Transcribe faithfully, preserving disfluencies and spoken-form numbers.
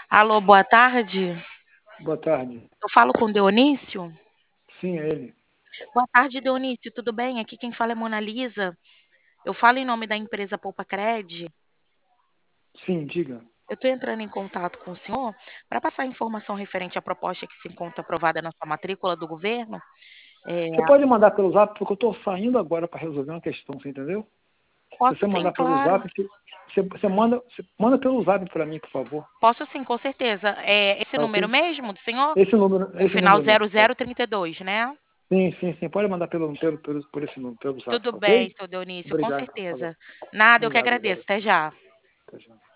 Alô, boa tarde. Boa tarde. Eu falo com o Dionísio? Sim, é ele. Boa tarde, Dionísio, tudo bem? Aqui quem fala é Mona Lisa. Eu falo em nome da empresa Poupa Cred. Sim, diga. Eu estou entrando em contato com o senhor para passar informação referente à proposta que se encontra aprovada na sua matrícula do governo. É, Você pode mandar pelo zap, porque eu estou saindo agora para resolver uma questão, você entendeu? Se posso você sim, mandar pelo claro. zap, você, você, você manda, você manda pelo zap para mim, por favor. Posso sim, com certeza. É esse Tá número ok? mesmo do senhor? Esse número, O esse final número zero mesmo. Pode. zero trinta e dois, né? Sim, sim, sim. Pode mandar pelo, pelo, pelo, por esse número, pelo zap, Tudo tá bem, ok? seu Dionísio, com Obrigado. Falou. certeza. Nada, eu que Obrigado, agradeço. obrigado. Até já. Até já.